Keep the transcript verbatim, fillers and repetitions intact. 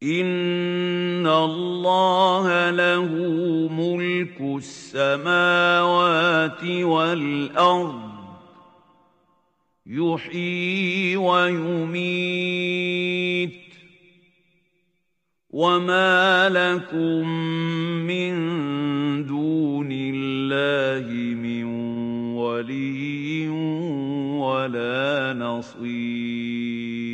إِنَّ اللَّهَ لَهُ مُلْكُ السَّمَاوَاتِ وَالْأَرْضِ يُحْيِي وَيُمِيتُ وَمَا لَكُم مِّن دُونِ اللَّهِ مِن وَلِيٍّ وَلَا نَصِيرٍ